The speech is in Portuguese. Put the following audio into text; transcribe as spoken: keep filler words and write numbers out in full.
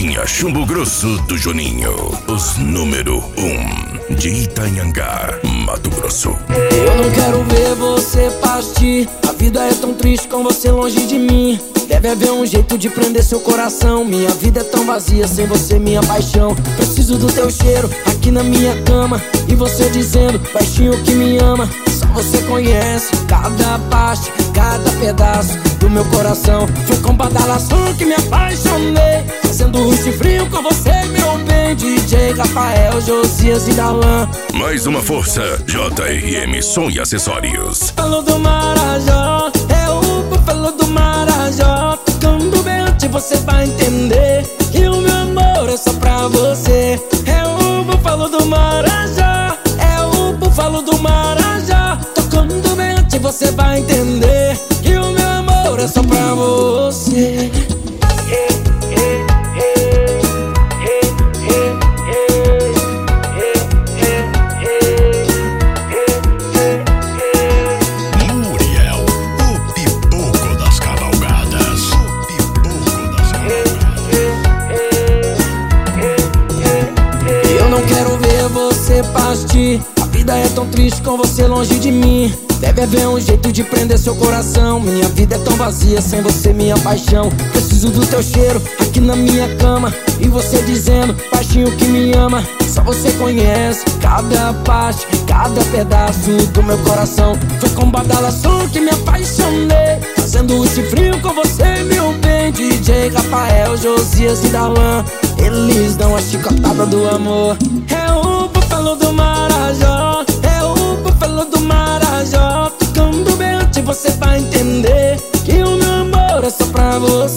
Linha Chumbo Grosso do Juninho, os número um de Itanhangá, Mato Grosso. Eu não quero ver você partir. A vida é tão triste com você longe de mim. Deve haver um jeito de prender seu coração. Minha vida é tão vazia sem você, minha paixão. Preciso do teu cheiro aqui na minha cama. E você dizendo baixinho que me ama. Só você conhece cada parte, cada pedaço do meu coração. Foi com badalação que me apaixonei, fazendo rush frio com você, meu bem. D J Rafael, Josias e Darlan. Mais uma força, J R M Som e Acessórios. Falou do Marajó, é o búfalo do Marajó. Tocando bem antes você vai entender que o meu amor é só pra você. É o búfalo do Marajó, é o búfalo do Marajó. Tocando bem antes você vai entender que o meu amor é só pra você. Partir. A vida é tão triste com você longe de mim. Deve haver um jeito de prender seu coração. Minha vida é tão vazia sem você, minha paixão. Preciso do teu cheiro aqui na minha cama. E você dizendo baixinho que me ama. Só você conhece cada parte, cada pedaço do meu coração. Foi com badalação que me apaixonei, fazendo o frio com você, meu bem. D J Rafael, Josias e Darlan, eles dão a chicotada do amor. É o búfalo do Marajó, é o búfalo do Marajó. Tocando bem antes você vai entender que o meu amor é só pra você.